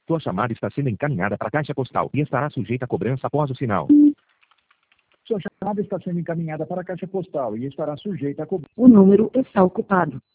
Sua chamada está sendo encaminhada para a caixa postal e estará sujeita a cobrança após o sinal. Sua chamada está sendo encaminhada para a caixa postal e estará sujeita a cobrança. O número está ocupado.